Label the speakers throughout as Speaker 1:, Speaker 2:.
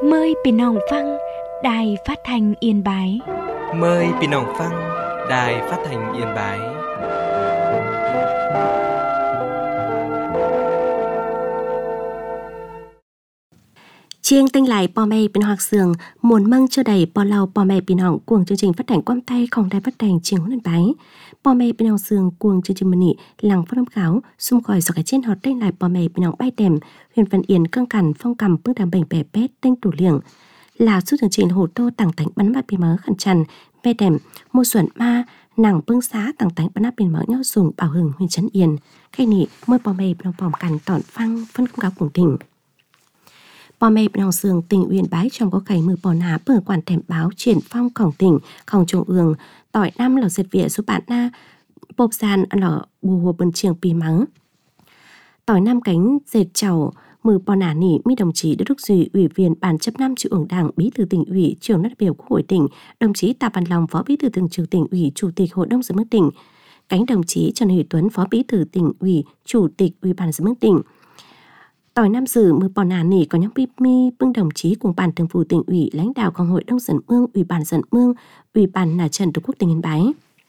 Speaker 1: Mờiพี่น้องฟังđài phát thanh Yên Bái.
Speaker 2: Mời พี่น้องฟัง Đài Phát thanh Yên Bái.
Speaker 3: Chiêng tinh lại bò mê bên hoặc sường muốn măng cho đầy bò lau bò mê bên hỏng cuồng chương trình phát hành quam tay không đài phát hành chiêng huấn bái bò mê bên hỏng sường cuồng chương trình mani làng phát âm khảo xung khỏi so cái trên hot tinh lại bò mê bên hỏng bay đèm huyền văn yên căng cằn phong cầm bước đàm bệnh bẻ bét tinh tủ liệng là suốt chương trình hồ tô tặng tánh bắn bát bị mớ khẩn trần ve đèm mua xuẩn ma nàng bưng xá tặng tánh bắn bát bị mớ nhau dùng bảo hừng huyền trấn yên khay nị môi bò mê bên hỏng bòm cằn tỏn phăng phân không cáo cùng tỉnh bò mê bên hồng sường tỉnh Uyên Bái trong có khải mưa bò ná bờ quản thèm báo triển phong khổng tỉnh khổng trung ương tỏi năm lò diệt viện số bạn na bộp gian lò bù hồ bần trường pì mắng tỏi năm cánh dệt chầu mưa bò nả nỉ mi đồng chí Đức Duy ủy viên ban chấp năm Trung ương Đảng bí thư tỉnh ủy trưởng đại biểu Quốc hội tỉnh đồng chí Tạ Văn Long phó bí thư thường trực tỉnh ủy chủ tịch hội đồng dân mức tỉnh cánh đồng chí Trần Huy Tuấn phó bí thư tỉnh ủy chủ tịch ủy ban dân mức tỉnh tỏi năm dự mưa bò nà nỉ có nhóm mi bưng đồng chí cùng ban thường vụ tỉnh ủy lãnh đạoของhội đồng dân mương ủy ban dân mương ủy ban nà trần Tổ quốc tỉnh Yên Bái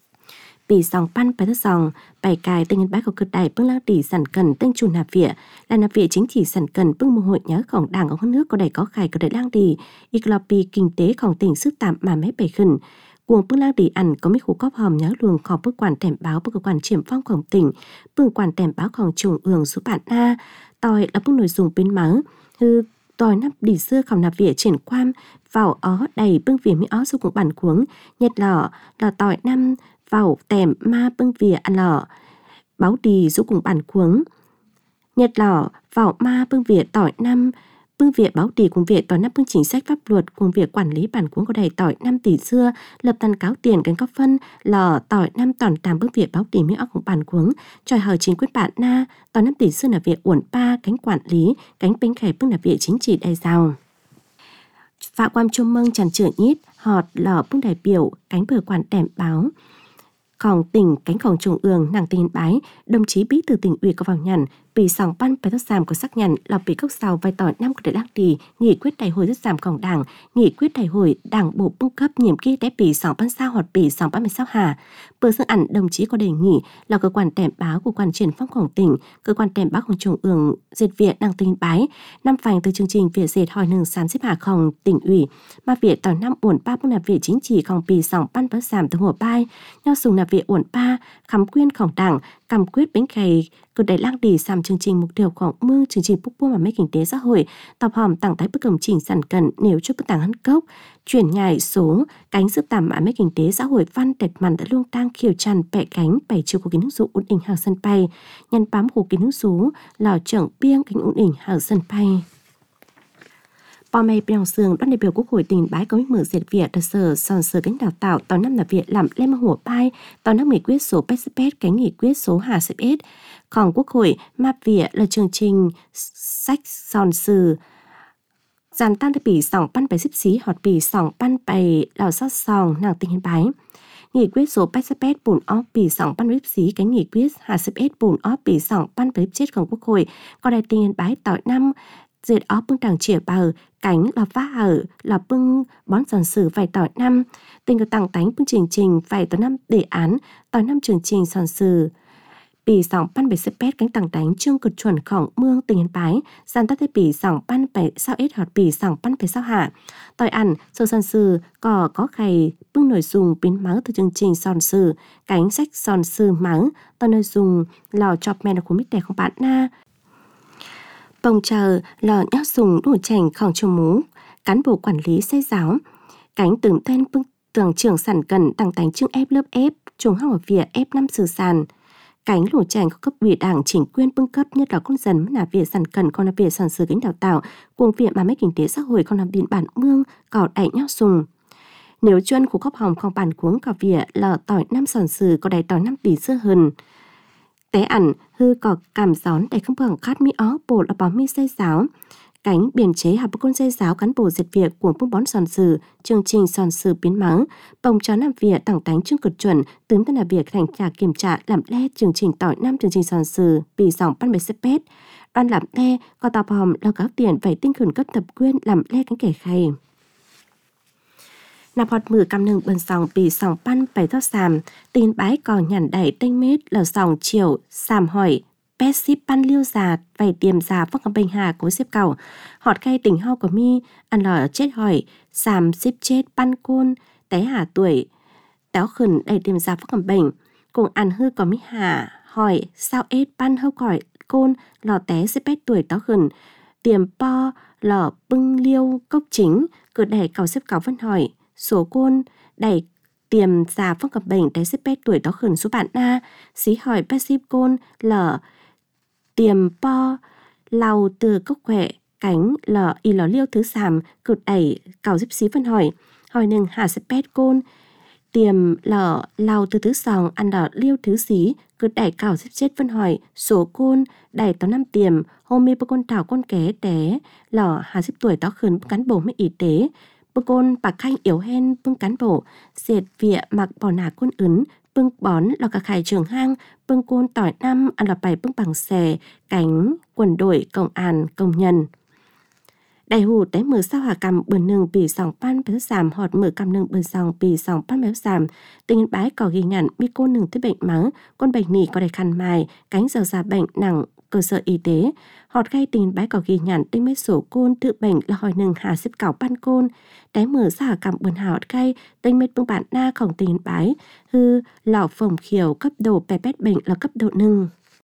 Speaker 3: bị sòng pan bài thất sòng bài cài tỉnh Yên Bái có cực đại bưng lang tỷ sản cần tên chủ nạp viện là nạp viện chính trị sản cần bưng một hội nhớของđảng ở hơn nước có đầy có khải có đầy lang tỷ iclopi kinh tếของtỉnh sức tạm mà mấy bảy khẩn cuồng bưng lang tỷ ăn có mấy khu cóp hòm nhớ luồng khó bức quản thèm báo bức quản triển phongของtỉnh bưng quản thèm báoของtrung ương số bạn na tỏi là bức nội dung bên mắng hư tỏi nắp đỉ xưa khảo nạp vỉa triển quan vào ó đầy bưng vỉa mi ó số cùng bản cuống nhật lọ tỏi năm vào tèm ma bưng vỉa ăn lọ báo đì số cùng bản cuống nhật lọ vào ma bưng vỉa tỏi năm bưng vỉa báo đì cùng vỉa tỏi năm bưng chính sách pháp luật cùng vỉa quản lý bản cuống có đầy tỏi 5 tỷ xưa lập tàn cáo tiền cánh góp phân lò tỏi 5 tòn tàm bưng vỉa báo đì mi ó cùng bản cuống tròi hờ chính quyết bạn na tỏi 5 tỷ xưa là vỉa uẩn pa cánh quản lý cánh bánh khải bưng là vỉa chính trị đại giàu phạm quan trung mông tràn trở nhít họt lò bưng đại biểu cánh bờ quản đèm báo khổng tỉnh cánh khổng trung ương nàng tỉnh Yên Bái đồng chí bí thư tỉnh ủy có vào nhằn bị sòng ban bài thất giảm có xác nhận là bị cốc sào vai tỏi năm của đại lang tỷ nghị quyết đại hội rất giảm khổng đảng nghị quyết đại hội đảng bộ bưng cấp nhiệm kỳ đã bị sòng ban sao hoặc bị sòng ban 16 hà bữa dương ảnh đồng chí có đề nghị là cơ quan tèm báo của quan triển phong khổng tỉnh cơ quan tèm báoของtrung ương dệt viện nàng tỉnh Yên Bái năm phành từ chương trình việc dệt hỏi nương sán xếp hạ khổng tỉnh ủy mà việc tỏi năm uẩn ba bưng là việc chính trị khổng bị sòng ban bớt giảm từ hồ bai nhau sùng là việc uẩn ba khám quyên khổng đảng cầm quyết bánh khay cơ đại lang đi làm chương trình mục tiêuของmương chương trình bốc buông và mấy kinh tế xã hội tập hòm tặng tái bức công trình sản cần nếu cho bức tàng hân cốc chuyển nhảy số cánh giúp tạm mà mấy kinh tế xã hội văn đẹp màn đã luôn tăng khiêu tràn bẻ cánh bảy chiều của kính nước dụ ổn định hàng sân bay nhân bám của kính nước số lò trưởng biêng kính ổn định hàng sân bay bò mê bèo sương đoàn đại biểu Quốc hội tỉnh Bái có mở diệt viện đặc sở sòn sở cánh đào tạo tàu năm là viện làm lên hùa pai tàu năm nghị quyết số PSPS cánh nghị quyết số hà CPSของQuốc hội map viện là chương trình sách sòn sử dàn tan để bị sòng pan bài xếp xí hoặc bị sòng pan bài lào sót sòng nàng tỉnh Yên Bái nghị quyết số PSPS bổn óp bị sòng pan xếp xí cánh nghị quyết hà CPS bổn óp bị sòng pan bài chếtของQuốc hội có đại tỉnh Yên Bái tỏi năm dệt ó bưng đảng chỉa bờ cánh là phá hở là bưng bón giòn sử vài tỏi năm tình được tặng tánh bưng trình vài tỏi năm đề án tỏi năm chương trình giòn sử bị sòng pan bảy spet cánh tặng tánh chương cực chuẩnของmương tỉnh Yên Bái gian tắt thế bị sòng pan bảy sao ít hoặc bị sòng pan bảy sao hạ tỏi ăn sơ giòn sử có khay bưng nội dung biến máu từ chương trình giòn sử cánh sách giòn sử máu tỏi nội dung lò chọc men của mít đẹpของbạn na bông chờ lò nhóc dùng đuổi chành khổng châu mú cán bộ quản lý xây giáo cánh tưởng tên bưng tưởng trưởng sản cần tăng tánh chương ép lớp ép trường học ở vỉa ép 5 sử sàn cánh lũ chành có cấp ủy đảng chỉnh quyên bưng cấp nhất là con dần là vỉa sản cần còn là vỉa sản sử cánh đào tạo cuồng vỉa mà mấy kinh tế xã hội còn làm điện bản mương cỏ đẩy nhóc dùng nếu chuyên của cấp hòm không bản cuống cỏ vỉa lò tỏi 5 sản sử có đầy tỏi 5 tỷ xưa hơn té ẩn hư có cảm gión để không bằng khát mi ó bổ là bó mi xây giáo cánh biên chế học con xây giáo cán bộ diệt việc của bưng bón sòn sử chương trình sòn sử biến mắng bông chó làm việc tặng tánh chương cực chuẩn tướng tên là việc thành trả kiểm tra làm le chương trình tỏi năm chương trình sòn sử bị dòng pan bề spet đoan làm le có tàu hòm lo cáo tiền phải tinh khẩn cấp tập quyên làm le cánh kẻ khay nạp họt mử cầm nừng bần sòng bì sòng pan bày thót sàm tin bái cò nhằn đẩy tinh mít lờ sòng chiều sàm hỏi pet ship pan liêu già vầy tiềm già phước cầm bình hà cố xếp cầu họt khay tỉnh hao của mi ăn lò chết hỏi sàm ship chết pan côn té hà tuổi téo khẩn đầy tiềm già phước cầm bình cùng ăn hư có mi hà hỏi sao ết pan hâu cỏi côn lò té ship pet tuổi téo khẩn tiềm po lò bưng liêu cốc chính cửa đẩy cầu xếp cầu vẫn hỏi số côn đẩy tiềm già phước cầm bình té ship pet tuổi téo khẩn số bạn na xí hỏi pet ship côn lò tiềm po lau từ cốc quẹ cánh lò y lò liêu thứ sàm cực đẩy cầu giúp xí phân hỏi nừng hà sẽ pet côn tiềm lò lau từ thứ sòng ăn lò liêu thứ xí cực đẩy cầu giúp chết phân hỏi số côn đẩy tao năm tiềm hôm mi bơ côn thảo côn ké té lò hà giúp tuổi tao khẩn cán bộ mới y tế bơ côn bạc khanh yếu hen bưng cán bộ dệt vịa mặc bỏ nà côn ấn bưng bón lò cả khải trường hang bưng côn tỏi năm ăn lò bài bưng bằng xè cánh quần đội công an công nhân đại hù té mở sao hà cầm bờ nương bì sòng pan béo giảm họt mở cầm nương bờ sòng bì sòng pan béo giảm tình bái có ghi nhận mi cô nương tới bệnh mắng con bệnh nỉ có đầy khăn mài cánh dầu già bệnh nặng cơ sở y tế họt gây tình bái có ghi nhận tinh mét sổ côn tự bệnh là hỏi nương hà xếp cảo pan côn té mở sao hà cầm bờ họt gây tinh mét bưng bạn naของtình bái hư lò phồng khiểu cấp độ pet bệnh là cấp độ nương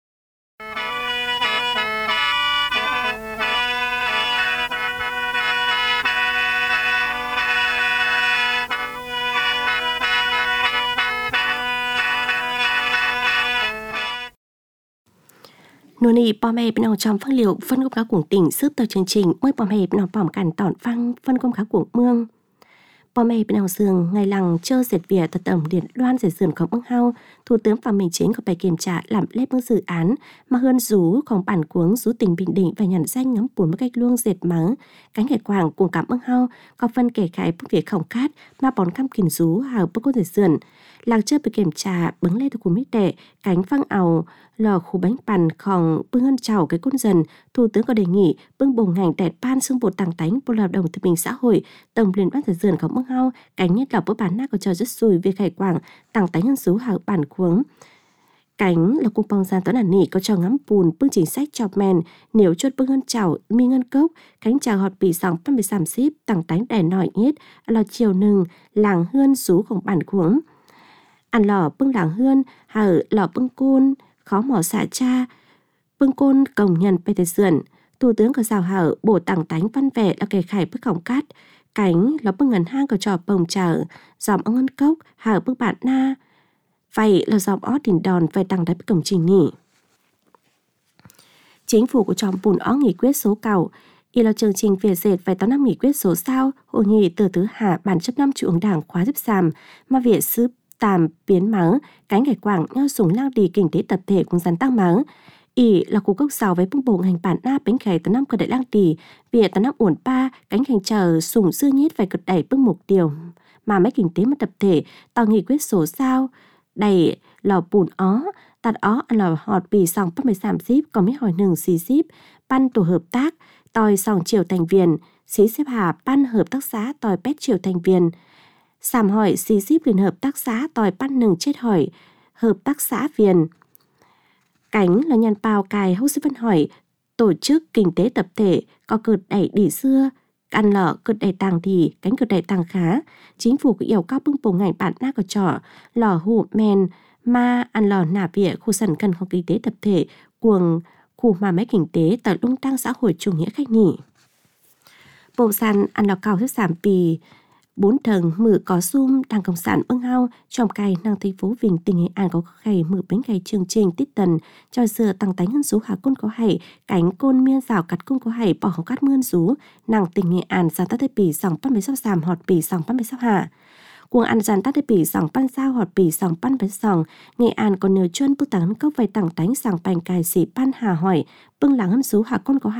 Speaker 3: nô nì bò mè bên trong phân liệu phân công cá cuồng tỉnh sức tờ chương trình mới bò mè bên bỏm cản tỏn phăng phân công cá cuồng mương bò mè bên giường ngày lằng chơ dệt vỉa tờ tẩm điện loan dệt sườnของbưng hao thủ tướng phạm minh chính có bài kiểm tra làm lép bưng dự án mà hơn rúของbản cuống rú tỉnh Bình Định và nhận danh ngắm bùn một cách luông dệt mắng cánh hải quảng cùng cảm bưng hao có phân kể khải bưng việc khổng cát mà bón cam kìm rú hào bưng cô dệt sườn làng chơi bị kiểm tra bứng lên của mít đệ cánh phăng ảo lò khu bánh bànของbưng hơn chảo cái côn dần thủ tướng có đề nghị bưng bồng ngành đẹp ban xương bột tàng tánh bộ lao động thương binh xã hội tổng liên ban dệt sườnของbưng hao cánh nhất là bữa bản na có chờ rất xùi về khải quảng tàng tánh hơn số hào bản cuống cánh là cung bong gian toán ản nỉ có cho ngắm bùn bưng chính sách chọc men nếu chốt bưng hơn chảo mi ngân cốc cánh chào họt bị sòng pan bị sàm xíp tàng tánh đẻ nỏi nhất là chiều nừng làng hơn sốของbản cuống ăn lò bưng làng hươn hở lò bưng côn khó mỏ xả cha bưng côn cổng nhân bê tê sườn thủ tướng có rào hở bổ tặng tánh văn vẻ là kề khải bức khổng cát cánh là bưng ngần hang có trò bồng chở dòm ông ngân cốc hở bức bạn na vậy là dòm ó đỉnh đòn về tặng đáy bức cổng trình nỉ chính phủ của tròm bùn ó nghị quyết số cầu y là chương trình về dệt về 8 năm nghị quyết số sao hội nghị từ thứ hạ bản chấp năm trung ương đảng khóa giúp sàm mà việc sứ tàm biến mắng cánh hải quảng nho súng lang đi kinh tế tập thể cũng dần tăng mắng ỉ là khu cốc sào với bưng bộ ngành bản na bánh khải tấn năm cơ đại lang tỷ vì tấn năm ổn pa cánh hành chờ sủng dư nhít phải cực đẩy bưng mục tiêu mà mấy kinh tế mà tập thể tao nghị quyết số sao đẩy lò bùn ó tạt ó là họt bì sòng bắt mày giảm ship còn mấy hỏi nừng xí ship pan tổ hợp tác tòi sòng chiều thành viên xí xếp hà pan hợp tác xã tòi pet chiều thành viên sàm hỏi xí ship liên hợp tác xã tòi pan nừng chết hỏi hợp tác xã viên cánh là nhàn bào cài hốc xếp văn hỏi tổ chức kinh tế tập thể có cực đẩy đỉ xưa ăn lọ cực đẩy tàng thì cánh cực đẩy tàng khá chính phủ cũng yêu cao bưng bổ ngành bản na có trò lò hụ men ma ăn lò nả vỉa khu sần cần không kinh tế tập thể cuồng khu mà máy kinh tế tại lung tăng xã hội chủ nghĩa khách nhỉ bộ sàn ăn lò cao hết giảm pì 4 tầng mở có zoom đảng cộng sản bưng hao trong cài năng thành phố Vinh tỉnh Nghệ An có khẩy mở bánh cày chương trình tít tần cho dừa tăng tánh hơn số hạ côn có hảy cánh côn miên rào cắt côn có hảy bỏ hỏng cắt mươn rú nàng tỉnh Nghệ An ra tát bì sòng pan bế sóc sàm họt bì sòng pan bế sóc hạ cuồng ăn dàn tát bì sòng pan sao họt bì sòng pan bế sòng Nghệ An còn nhờ chuyên bức tắng cốc vay tặng tánh sàng bánh cài xỉ pan hà hỏi bưng làng hơn số hạ côn có hảy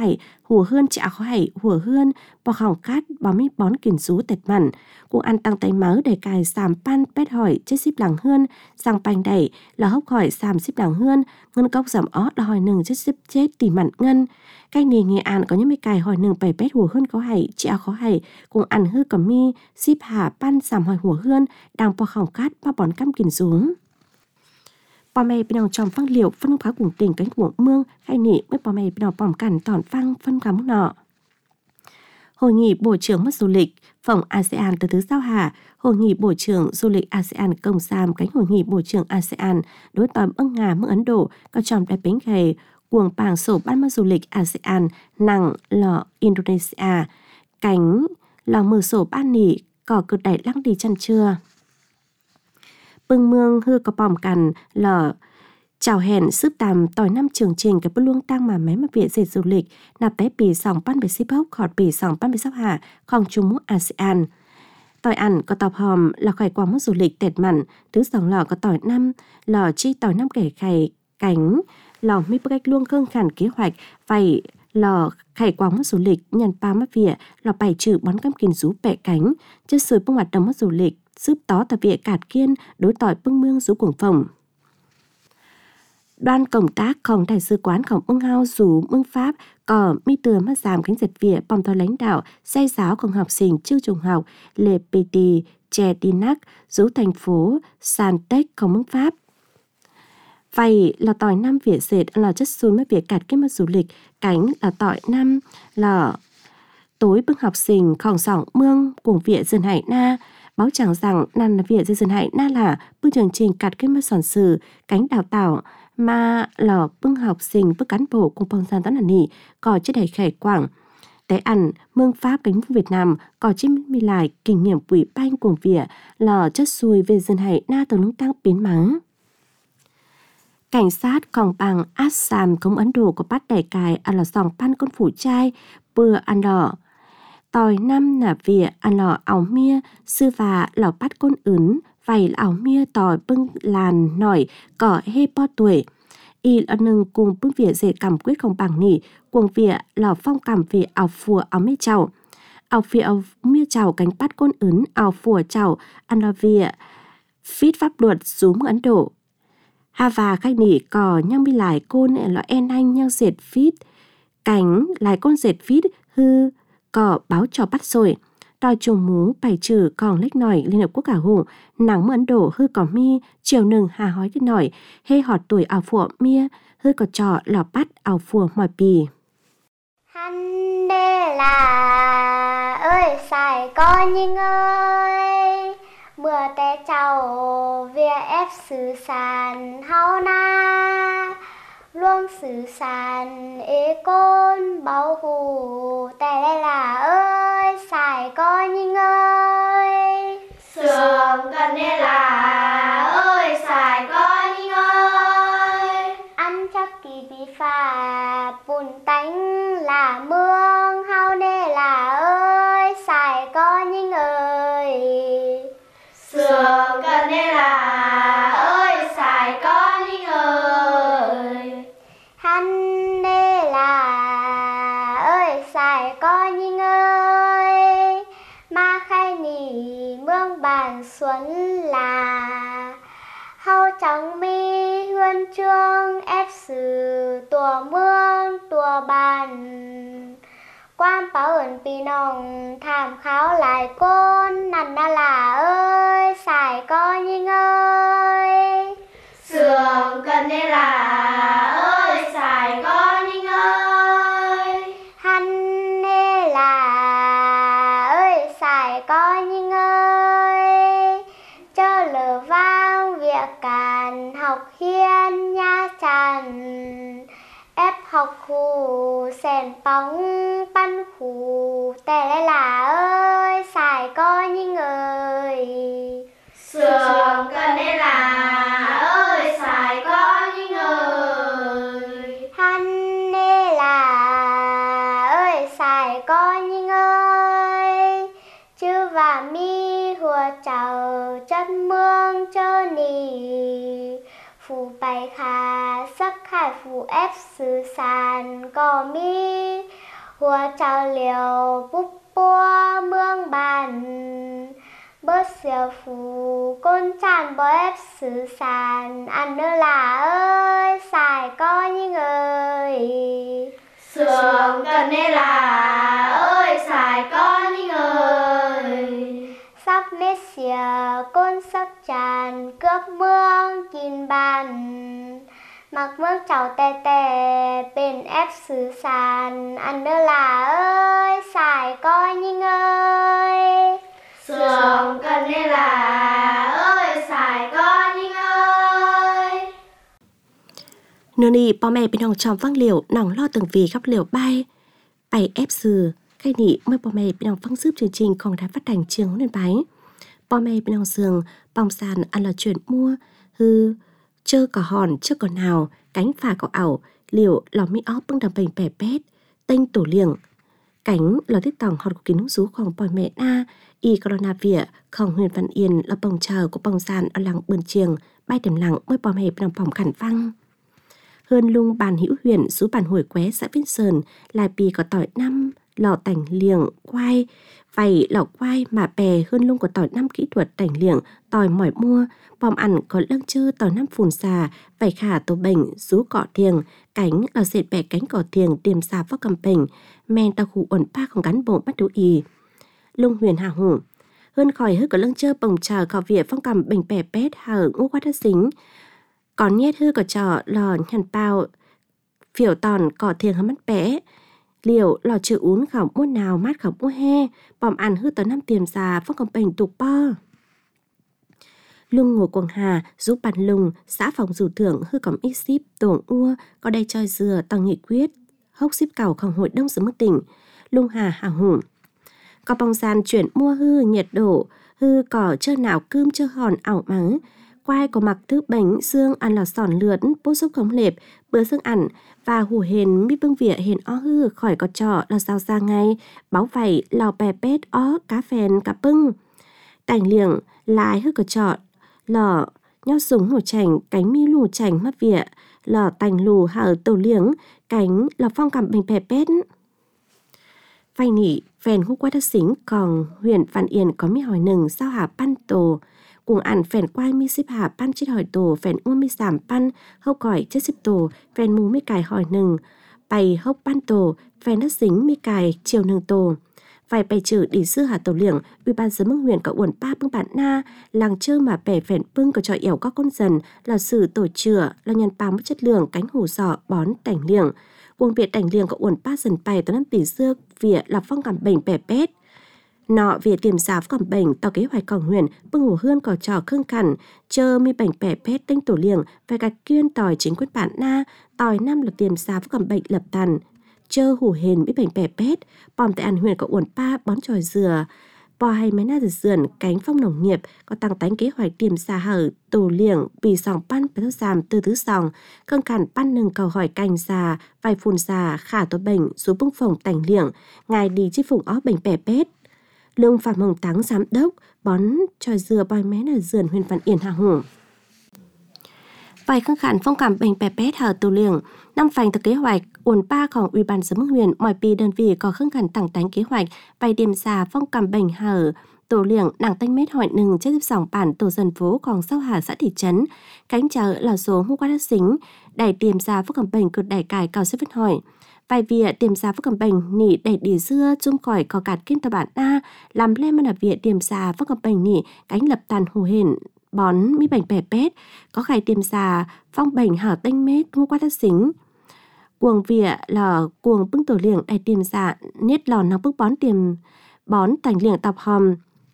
Speaker 3: hùa hơn chả khó hay hùa hơn bỏ hỏng cát bỏ mi bón kìm rú tệt mặn cũng ăn tăng tay máu để cài sàm pan pét hỏi chết xíp làng hơn sang bành đẩy là hốc hỏi sàm xíp làng hơn ngân cốc giảm ót là hỏi nừng chết xíp chết tỉ mặn ngân cái nì Nghệ An có những mấy cài hỏi nừng bày pét hùa hơn có hay chả khó hay cũng ăn hư cầm mi xíp hà pan sàm hỏi hùa hơn đang bỏ hỏng cát bỏ bón cam kìm rú bò mày bên trong trong phăng liệu phân phá cùng tỉnh cánh của mương hay nị với bò mày bên bỏm cản tòn phăng phân cắm nọ. Hội nghị Bộ trưởng mất du lịch phòng ASEAN từ thứ Sao Hà, Hội nghị Bộ trưởng du lịch ASEAN công sam cánh Hội nghị Bộ trưởng ASEAN đối tòm ưng Nga mương Ấn Độ có trong đại bánh gầy cuồng bảng sổ ban mất du lịch ASEAN nặng lọ Indonesia cánh lò mưa sổ ban nị cỏ cực đẩy lăng đi chăn trưa. Bưng mương hư có bòm cằn lở chào hẹn sức tàm tỏi năm chương trình cái bức luông tăng mà mấy mà viện dệt du lịch nạp té bì sòng pan bì ship hốc khọt bì sòng pan bì sóc hạ không chung mũ ASEAN tỏi ăn có tọp hòm là khải quang mất du lịch tệt mặn thứ sòng lò có tỏi năm lò chi tỏi năm kẻ khải cánh lò mi bức cách luông khương khản kế hoạch vậy lò khải quang mất du lịch nhàn pa mất viện lò bảy trừ bón cam kìn rú bẹ cánh chất sưởi bưng hoạt động mất du lịch giúp tó tà viện cạt kiên đối tỏi bưng mương rú cuồng phòng đoàn công tácของđại sứ quánของưng hao rú mương Pháp có mi từa mất giảm cánh giật viện bom tòa lãnh đạo xây giáoของhọc sinh trường trung học Le Petit Chedinac rú thành phố Santecของmương Pháp vậy là tỏi năm viện dệt là chất xui mất việc cạt kết mất du lịch cánh là tỏi năm là tối bưng học sinhของsỏng mương cùng viện dân hải na báo chẳng rằng nan là viện dân hải na là bưng chương trình cạt kết mất sòn sử cánh đào tạo mà lò bưng học sinh bưng cán bộ cùng phong san tán hẳn nỉ có chất đầy khải quảng té ăn mương Pháp cánh Việt Nam có chiếc mi lại kinh nghiệm quỷ banh cùng viện lò chất xuôi về dân hải na từ lũng tăng biến mắng cảnh sát còn bằng Assam công Ấn Độ có bắt đại cài ăn lò sòng pan con phủ trai bừa ăn đỏ tỏi năm là vỉa ăn lò áo mia sư và lò bắt con ướn vầy là áo mia tỏi bưng làn nổi cỏ hê po tuổi y là nâng cùng bưng vỉa dễ cảm quyết không bằng nỉ cuồng vỉa lò phong cảm vỉa áo phùa áo mê chảo áo vỉa áo mia chảo cánh bắt con ướn áo phùa chảo ăn lò vỉa phít pháp luật rúm Ấn Độ ha và khách nỉ cỏ nhang bi lại côn lò en anh nhang dệt phít cánh lại con dệt phít hư cỏ báo cho bắt rồi đòi trùng mú bày trừ còn lếch nổi Liên Hợp Quốc cả hùng nắng mưa Ấn Độ hư có mi chiều nừng hà hói cái nổi hê họt tuổi ảo phùa mia hư có trò lò bắt ảo phùa mỏi bì
Speaker 4: hắn đê là ơi xài con nhưng ơi mưa té chào vía ép xử sàn hao na luôn xử sàn ế côn bảo hù tè đây là ơi xài con nhưng ơi
Speaker 5: sườn cần đây là ơi xài con nhưng ơi
Speaker 4: ăn chắc kỳ bị phạt bùn tánh là mương hao nê là ơi xài con nhưng ơi
Speaker 5: sườn cần đây là ơi xài con nhưng ơi
Speaker 4: hắn nê là ơi xài con nhưng ơi ma khai nỉ mương bàn xuân là hau trắng mi huân chương ép sử tùa mương tùa bàn quan bảo ẩn pì nòng tham khảo lại côn nằn na là ơi xài con nhưng ơi
Speaker 5: sườn cần đây là ơi xài con nhưng ơi
Speaker 4: hắn nê là ơi xài con nhưng ơi chớ lờ vang việc càn học hiên nha tràn ép học hù sèn bóng pan hù tè đây là ơi xài con nhưng ơi
Speaker 5: sườn cần đây là ơi xài con nhưng ơi
Speaker 4: hắn nê là ơi xài con nhưng ơi chứ và mi hùa chào chất mương chơ nì phù bày khà sắc khai phù ép sử sàn cò mi hùa trao liều búp bua mương bàn bớt xìa phù côn tràn bó ép xứ sàn ăn nữa là ơi xài có những ơi
Speaker 5: sườn cần nê là ơi xài có những ơi
Speaker 4: sắp mết xìa côn sắc tràn cướp mương kín bàn mặc mương chảo tè tè bên ép xứ sàn ăn nữa là ơi xài có những ơi
Speaker 5: sườn cần nê là ơi xài có những ơi
Speaker 3: Nô nì bò mẹ bên hồng tròm văng liều nòng lo từng vì khắp liều bay ép xừ cái nị mới bò mẹ bên hồng văng giúp chương trình còn đã phát hành trường nên bái bò mẹ bên hồng giường bong sàn ăn là chuyện mua hư chơ cỏ hòn chơ cỏ nào cánh phà cỏ ảo liều lò mi óp bưng đầm bềnh bẻ bét tênh tổ liềng cánh lò tiết tòng hòn của kính rú khoảng bò mẹ na y corona vỉa không huyền văn yên là bồng chờ của bong sàn ở làng bươn chiềng bay tầm lặng mới bò mẹ bên hồng bỏng khẩn văng hơn lung bàn hữu huyền sú bàn hồi qué xã Vĩnh Sơn lại bì có tỏi năm lò tảnh liềng quai vầy lò quai mà bè hơn lung của tỏi năm kỹ thuật tảnh liềng tỏi mỏi mua bòm ăn có lăng chơ tỏi năm phùn xà vầy khả tổ bệnh rú cọ thiềng cánh lò dệt bẻ cánh cỏ thiềng tiềm xà vóc cầm bình men tàu khu ổn pa không gắn bộ bắt đủ y lung huyền hà hủ hơn khỏi hư có lăng chơ bồng chờ khảo vỉa phong cầm bình bẻ pét hở ngô quát đất xính còn nhét hư có trò lò nhằn bao phiểu tòn cỏ thiềng hâm mắt bé liều lò chữ ún khảo mua nào mát khảo mua he bòm ăn hư tớ năm tiềm già phong cầm bình tục bo lung ngồi quần hà giúp bàn lùng xã phòng rủ thưởng hư cầm ít ship tổn ua có đây chơi dừa tầng nghị quyết hốc ship cầu không hội đông sớm mức tỉnh lung hà hào hủ có bong sàn chuyển mua hư nhiệt độ hư cỏ chơ nào cơm chơ hòn ảo mắng quai có mặc thứ bánh xương ăn lò sòn lượn bố xúc khống lệp bữa xương ăn và hủ hền mi bưng vỉa hền ó hư khỏi có trò là sao ra ngay báo vảy lò bè pét ó cá phèn cá bưng tảnh liềng lại hư có trò lò nho súng hổ chảnh cánh mi lù chảnh mắt vỉa lò tành lù hở tổ liếng cánh lò phong cầm bình bè pét vay nỉ phèn hút qua đất xính còn huyện Văn Yên có mi hỏi nừng sao hà pan tổ cùng ăn phèn quai mi xếp hà pan chết hỏi tổ phèn ua mi giảm pan hốc cỏi chết xếp tổ phèn mù mi cài hỏi nừng bày hốc pan tổ phèn đất xính mi cài chiều nừng tổ vài bày trừ đi sư hà tổ liệng ủy ban dân mương huyện có uẩn pa bưng bản na làng chơi mà bẻ phèn bưng có trò yểu các con dần là sử tổ chửa là nhân pa mất chất lượng cánh hủ sọ bón tảnh liệng Uông Việt đảnh liềng có uẩn pa dần bày tới năm tỷ xưa vỉa là phong cảm bệnh bẻ pét nọ vỉa tiềm xá phong cảm bệnh tàu kế hoạch còng huyền bưng hủ hươn cỏ trò khương khẩn chơ mi bệnh bẻ pét tinh tổ liềng và gạch kiên tỏi chính quyết bản na tỏi năm là tiềm xá phong cảm bệnh lập tàn chơ hủ hền mi bệnh bẻ pét bòm tại ăn huyền có uẩn pa bón tròi dừa bò hay mấy na dườn cánh phong nông nghiệp có tăng tánh kế hoạch tiềm xa hở tổ liềng bì sòng pan phải thốt giảm từ thứ sòng khương khẩn pan nừng cầu hỏi cành già vài phun già khả tổ bệnh số bưng phồng tảnh liềng ngài đi chi phụng ó bệnh bẻ pét lương phạm hồng táng giám đốc bón tròi dừa bòi mé là dườn huyện Văn Yên hà hủ vài khương khẩn phong cảm bệnh bẻ pét hở tổ liềng năm phành thực kế hoạch uẩn paของủy ban dân mương huyện mọi pi đơn vị có khương khẩn tăng tánh kế hoạch vài điểm xà phong cảm bệnh hở tổ liềng nàng tanh mét hỏi nừng chết giúp sòng bản tổ dân phố còn sau hà xã thị trấn cánh chợ là số hô qua đất xính đẩy tiềm xà phong cảm bệnh cực đẩy cài cao xếp vết hỏi vài vỉa tiềm xà phong cảm bệnh nỉ đẩy đi dưa chung khỏi có cạt kinh tàu bản a làm lên mà là vỉa tiềm xà phong cảm bệnh nỉ cánh lập tàn hù hển bón mi bệnh bẻ pét có khải tiềm xà phong bệnh hở tanh mét hô qua đất xính cuồng vỉa là cuồng bưng tổ liềng đầy tiềm xà niết lò nó bưng bón tiềm bón tành liềng tọc hòm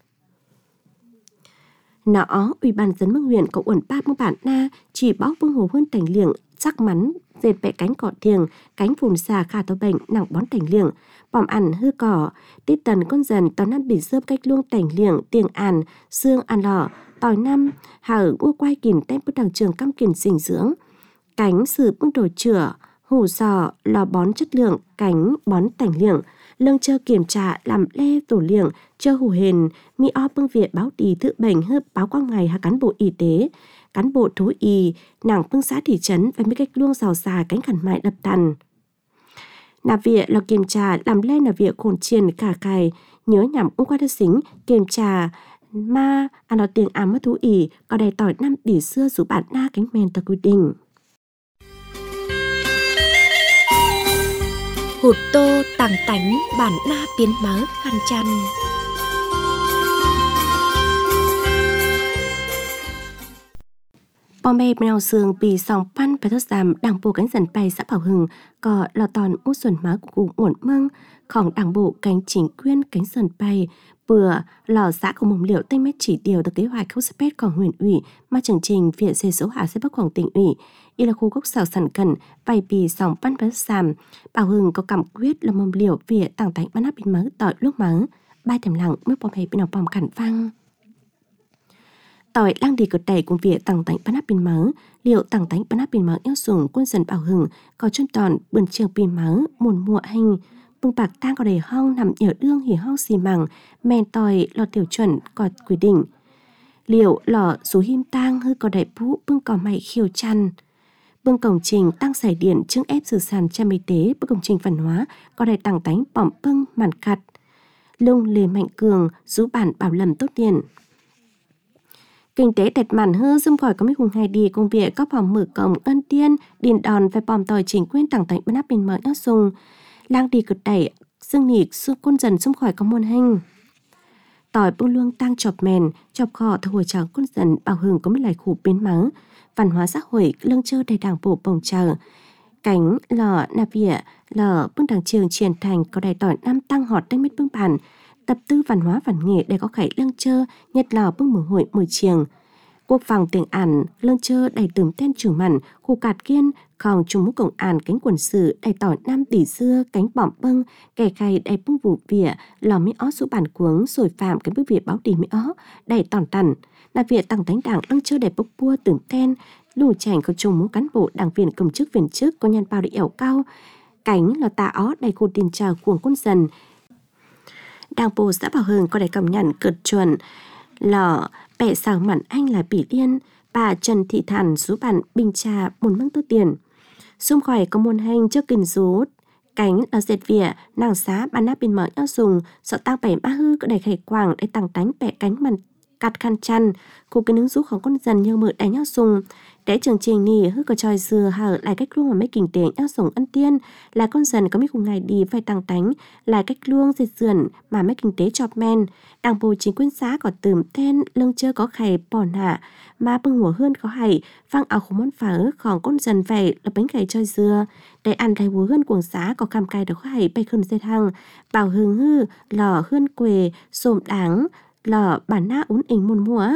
Speaker 3: nó ủy ban dân mương huyện có uẩn pa mương bản na chỉ bóc bưng hồ hơn tành liềng chắc mắn dệt bẹ cánh cọ thiềng cánh phùn xà khả tổ bệnh nặng bón tành liềng bòm ăn hư cỏ tít tần con dần tao năm bị xớp cách luông tành liềng tiền àn xương ăn lò tỏi năm hở ua quay kìm tem bức đằng trường căm kìm dinh dưỡng cánh sử bưng đồ chửa hủ sò lò bón chất lượng cánh bón tảnh liềng lương chơ kiểm tra làm le tổ liềng chơ hủ hền mi o bưng việt báo đi tự bệnh hớp báo qua ngày hạ cán bộ y tế cán bộ thú y nàng bưng xã thị trấn và mấy cách luông rào xà cánh khẩn mại đập tàn Nà việc là kiểm tra làm lên là việc khổn chiên cả cài nhớ nhằm cũng qua đất xính kiểm tra mà ăn nó tiếng ám mất thú ỉ có đầy tỏi năm tỷ xưa dù bạn na cánh men ta quy định.
Speaker 1: Hụt tô tàng tánh bản na biến mớ khăn chăn.
Speaker 3: Bò mê bên nào sương bị sòng pan phải thốt giảm đảng bộ cánh dần bay xã Bảo Hưng có lò tòn út xuân má của cụ nguồn măngของđảng bộ cánh chính quyền cánh dần bay vừa lò xã của mồm liệu tây mét chỉ điều từ kế hoạch khâu spétของhuyện ủy mà chương trình viện xây số hạ sẽ bắcของtỉnh ủy y là khu gốc xào sản cần vài bì sòng pan phải thốt giảm Bảo Hưng có cảm quyết là mồm liệu viện tàng tánh bán áp bình mớ tỏi lúc mớ bay thèm lặng mới bò mê bên nào bòm khẩn vang tỏi lang đi cực đẩy cùng việc tăng tánh bán áp pin mớ liệu tăng tánh bán áp pin mớ yêu dùng quân dân Bảo Hưng có chân toàn bươn trường pin mớ mồn mùa hành bưng bạc tang có đầy hong nằm ở đương hỉ hong xì mằng men tỏi lò tiểu chuẩn có quy định liệu lò số him tang hơi có đầy phú bưng cỏ mày khiêu chăn bưng công trình tăng giải điện chứng épสื่sàn trang y tế bưng công trình văn hóa có đầy tăng tánh bỏng bưng màn cặt lông lề mạnh cường rú bản bảo lầm tốt tiền kinh tế đẹp màn hư dâm khỏi có mấy hùng hay đi công việc các phòng mở cổng ân tiên điền đòn phải bòm tỏi chính quyền tặng tạnh bên áp bên mở áp dùng lang đi cực đẩy xương nịt xương quân dần xung khỏi có môn hình tỏi bưng luông tăng chọc mèn chọc khỏ thổi chào quân dần Bảo Hưng có mấy lại khu biến mắng văn hóa xã hội lương chơi đầy đảng bộ bồng chờ cánh lò nà vỉa lò bưng đảng trường triển thành có đầy tỏi năm tăng họt đánh mít bưng bản tập tư văn hóa văn nghệ để có khải lương chơ nhật lò bưng mở hội mười chiềng quốc phòng tiền ản lương chơ đầy tửm tên trưởng mặn khu cạt kiên khòng trùng mũ cổng ản cánh quần sự đầy tỏi năm tỷ xưa cánh bỏm bưng kẻ khay đầy bưng vụ vỉa lò mỹ ó số bản cuống rồi phạm cái bức vỉa báo đi mỹ ó đầy tòn tằn là vỉa tăng thánh đảng lương chơ đầy bốc bua tửm tên lù chảnh có trùng mũ cán bộ đảng viên công chức viên chức có nhân bao để ẻo cao cánh là tà ó đầy khu tiền trào cuồng quân dần đảng bộ xã Bảo Hưng có đầy công nhận cực chuẩn lò bẻ xào mặn anh là Bỉ Liên bà Trần Thị Thản rú bản bình trà muốn mang tư tiền xung khỏi có môn hành trước kinh rút cánh là dệt vỉa nàng xá bán áp bên mở áo dùng sợ tăng bẻ ba hư có đầy khải quảng để tăng tánh bẻ cánh mặn cắt khăn chăn cô cái nướng rúของcon dần như mượn đánh áo dùng để chương trình nì hư có tròi dừa hở lại cách luông mà mấy kinh tế áo dùng ân tiên là con dần có mấy cùng ngày đi phải tăng tánh lại cách luông dệt dườn mà mấy kinh tế chọp men đảng bộ chính quyền xã có tửm tên lương chơ có khải bỏ nạ mà bưng hùa hơn có hay vang áo khổ món phởของcon dần về là bánh khải tròi dừa để ăn khải hùa hơn cuồng xã có cam cay được có hay bay khơn dây thăng Bảo Hưng hư lò hơn quề xồm đáng lò bản na ún ỉnh môn múa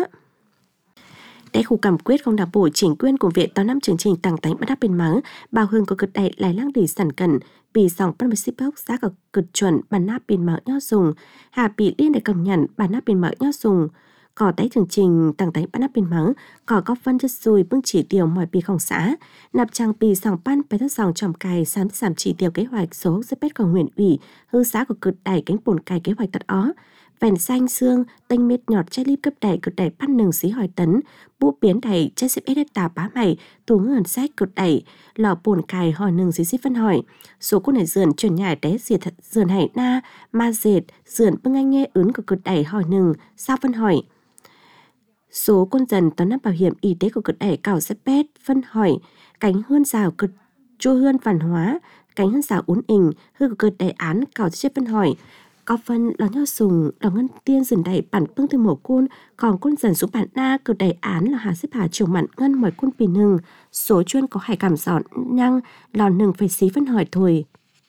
Speaker 3: để khu cảm quyết không đảng bộ chính quyền của viện tao năm chương trình tăng tánh bắt áp bên mắng Bảo Hưng có cực đầy lại lang đi sản cần bị dòng pan bích bốc giá có cực chuẩn bản áp bên mắng nhót dùng hà bị liên để cầm nhận bản áp bên mắng nhót dùng có tái chương trình tăng tánh bắt áp bên mắng có góp phân chất xùi bưng chỉ điều mọi bị không xã nạp trang bị dòng pan phải thất dòng tròm cài giảm chỉ tiêu kế hoạch số giấy của huyện ủy hư xã của cực đầy cánh bồn cài kế hoạch tật ó vèn xanh xương tinh mết nhọt trái líp cấp đẩy cực đẩy bắt nừng xí hỏi tấn bú biến đẩy trái xếp ế tà bá mày tù ngân sách cực đẩy lò bồn cài hỏi nừng xí phân hỏi số cô này dườn chuyển nhải té diệt dườn hải na ma dệt dườn bưng anh nghe ứng của cực đẩy hỏi nừng sao phân hỏi số quân dần toán nắp bảo hiểm y tế của cực đẩy cào xếp pét phân hỏi cánh hơn rào cực chua hơn văn hóa cánh hơn rào uốn ình hư của cực đẩy án cào xếp phân hỏi có phân là nho sùng là ngân tiên dần đầy bản bưng từ mổ côn còn con dần số bản na cực đầy án là hà xếp hà trường mặn ngân mọi côn pì nừng số chuyên có hải cảm giọt nhăng lò nừng phải xí phân hỏi thôi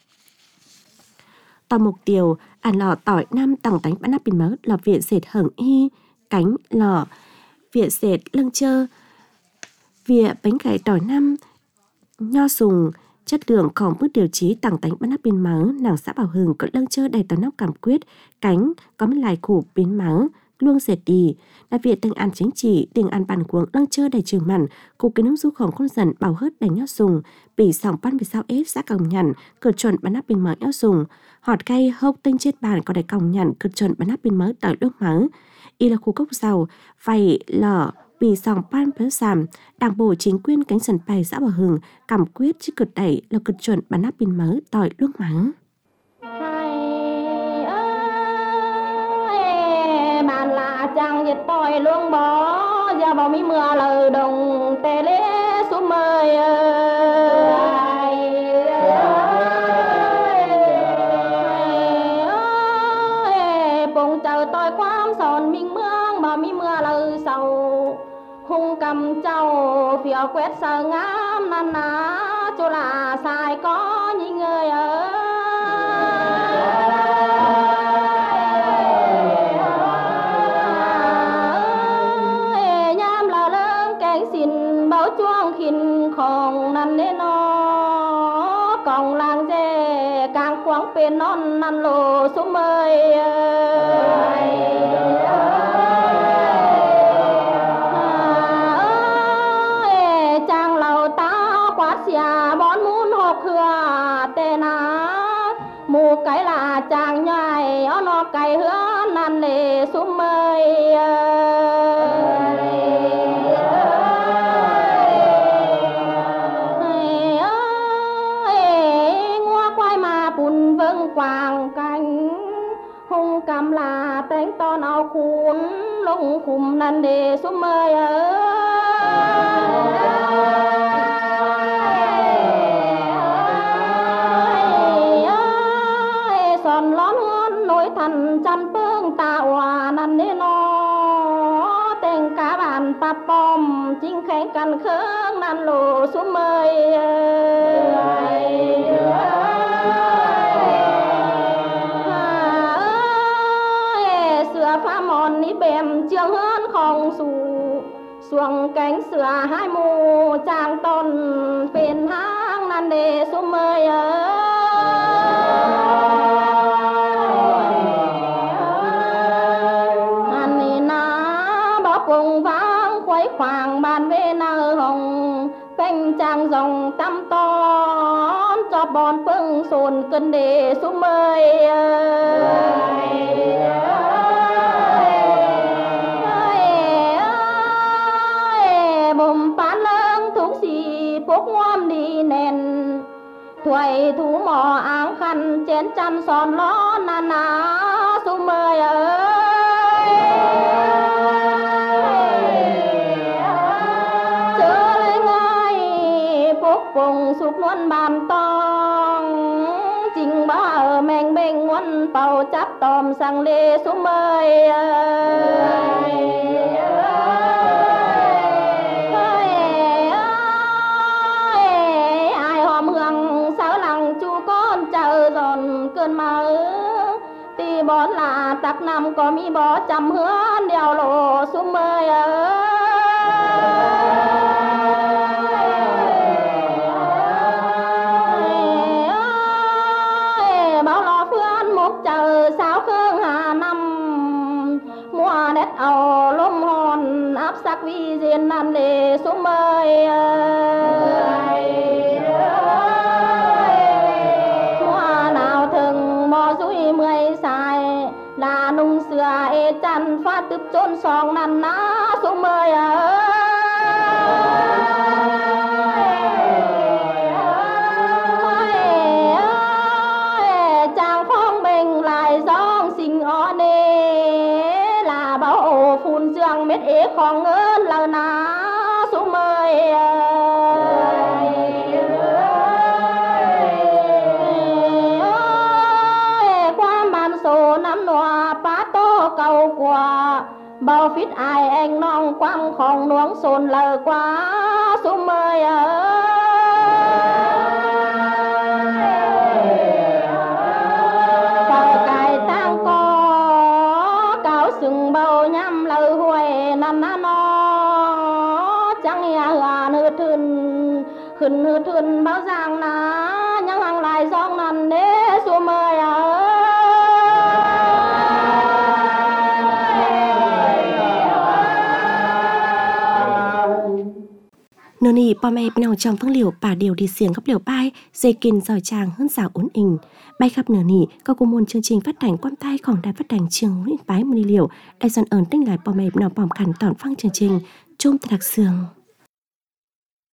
Speaker 3: tò mục tiêu lò tỏi năm tầng tánh bán áp bình mớ lò viện dệt hởng y cánh lò viện dệt lưng chơ viện bánh gãy tỏi năm nho sùng chất lượngของbước điều trí tăng tánh bán áp biến mắng nàng xã Bảo Hưng có lưng chơ đầy tòa nóc cảm quyết cánh có mấy lại khủ biến mắng luông dệt đi là việc từng ăn chính trị từng ăn bàn cuống lưng chơ đầy trường mặn cục cái nước duของcon dần bảo hớt đầy nhót dùng bị sòng pan bị sao ép xã còng nhằn cực chuẩn bán áp biến mắng nhót dùng họt cay hốc tinh chết bàn có đầy còng nhằn cực chuẩn bán áp biến mắng tỏi nước mắng y là khu cốc dầu vầy lò vì dòng ban phớ giảm, đảng bộ chính quyền cánh sần bài xã Bảo Hưng cảm quyết chứ cực đẩy là cực chuẩn bắn áp pin mới tỏi luông mắng.
Speaker 6: Bạn là chàng dịch tỏi luông bó, giờ bảo mi mưa lờ đồng tê lê xuống mời bông chờ tôi quám sòn mình mương bảo mi mưa lờ sầu hung cầm châu phía quét sờ ngắm năn ná chỗ là sai có những người nhám là lớn kén xin báo chuông khinh khòng năn nê nó còn làng dê càng khoáng bên non năn lô xuống mơi chàng lầu ta quát xìa bón muốn hộp hừa tê ná mù cái là chàng nhai ó nó cái hứa năn lệ xuống mơi ngoa quay mà bùn vâng quàng cánh hung cầm là tên ton áo khuôn lông khùm năn lệ xuống mơi son lón hôn nối thần chăn phương tạo hòa năn nê nó tên cá bàn pa pom chính khánh căn khương năn lô xuống mơi sửa pha mòn ní bèm trường hơn không xù xuồng cánh sửa hai mù chàng tôn bên hang năn đề xuống mơi anh na bỏ cùng vang khuấy khoảng bàn về nơ hồng phanh chàng dòng tâm ton cho bọn phương sồn cân đề xuống mơi bồm phán lưng thúc xì phúc ngoam đi nền thuầy thú mò áng khăn chén chăn son ló na ná xuống mơi chớ lên ngay phúc vùng sụp luôn bàn tong trình bá ở mèn bên nguồn bầu chắp tòm sang lê xuống mơi cơn mơ tì bón là tắc năm có mi bó chăm hứa đèo lộ xuống mơi bao lo phương một chờ sao khương hà năm mùa đất ầu lôm hòn áp sắc vi diên năn lệ xuống mơi là nung sữa e chăn phát tướp chôn song năn ná xuống mơi chàng phong bình lại giông sinh ó nê là bảo phun dương mết ế khó ngơn lờ ná xuống mơi năm nọ phá tô cầu quả bao phít ai anh non quăng không nuống sồn lờ quá xuống mơi bao cài tang có cáo sừng bao nhắm lờ huệ nằm ná nó chẳng hả nư thưn khẩn nư thưn bao giang ná nhang hàng lại giong nằm đế xuống mơi
Speaker 3: nô nì bò mẹ bên nào trong phương liều bà điều đi xiềng góc liều bài dây kinh giỏi tràng hơn xảo ổn ỉnh bay khắp nửa nì có cô môn chương trình phát hành quan tayของđài phát hành trường Nguyễn Bái Môn Liều đại dọn ẩn tinh lại bò mẹ bên nào bòm khẩn tỏn phăng chương trình chung đặc sường